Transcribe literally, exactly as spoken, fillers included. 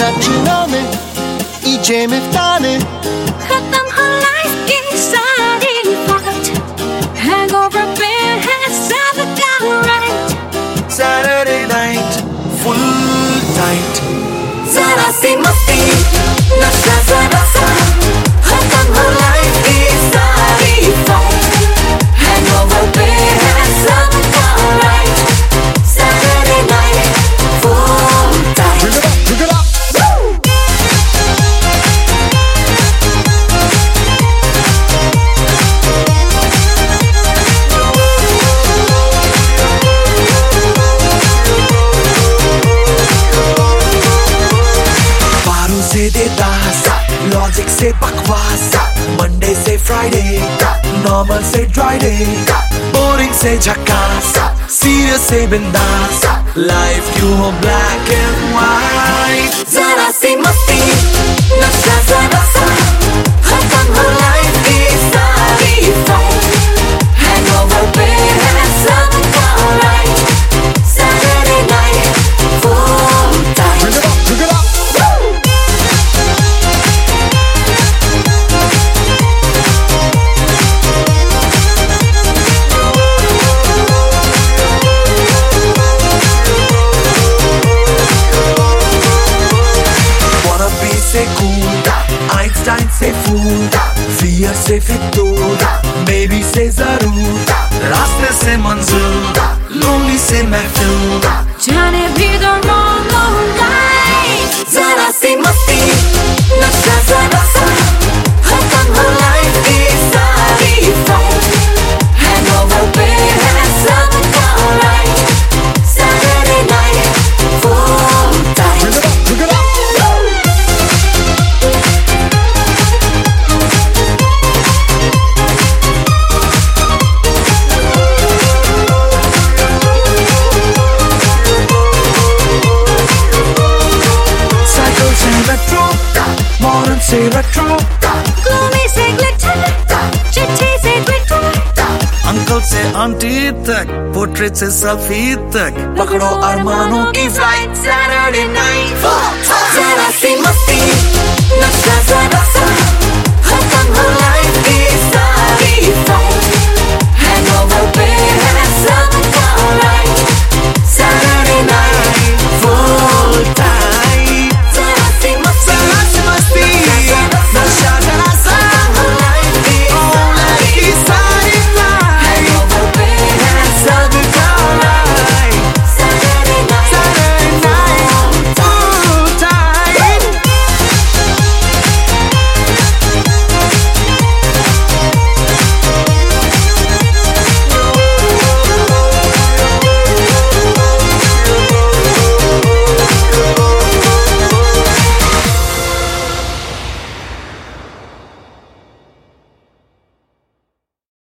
zaczynamy, idziemy w tany. खत्म हो life की सारी fight. Hangover beer has never got right. Saturday night, full tight. जरा सी मस्ती, नशा जरा सा. खत्म हो life की सारी fight. Hangover beer has never got right. Saturday night, full tight. Drink it up, drink it up. से देता लॉजिक से बकवास, मंडे से फ्राइडे, नॉर्मल से ड्राई डे, बोरिंग से झकास, सीरियस से बिंदास, लाइफ क्यों हो ब्लैक एंड व्हाइट. जरा सी मस्ती, नशा जरा सा. खत्म हो लाइफ की सारी फाइट. हैंगओवर पे है सब का right. Saturday night, full tight. Drink it up, drink it up. से cool, Einstein से fool, fear से फितूर, baby से जरूर, रास्ते से मंजूर, lonely से महफूर. जाने भी the wrong right. जरा सी मस्ती, नशा जरा सा. खत्म हो life की सारी fight. Hangover पे है सब का right. Saturday night, full tight. Drink it up, drink it up. Modern से retro, Gloomy से glitter, चिट्ठी से glitter. अंकल से आंटी तक, पोर्ट्रेट से सेल्फी तक, पकड़ो अरमानों की फ्लाइट. Saturday night, जरा सी मस्ती, नशा जरा सा.